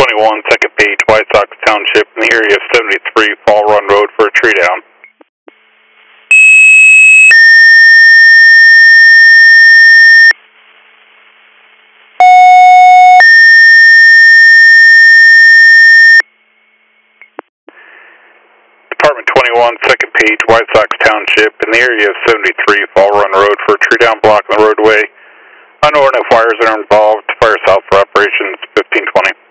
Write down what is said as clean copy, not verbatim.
21, second page, White Sox Township, in the area of 73 Fall Run Road for a tree down. Department 21, second page, White Sox Township, in the area of 73 Fall Run Road for a tree down blocking the roadway. Unknown if wires are involved. Fire south for operations 1520.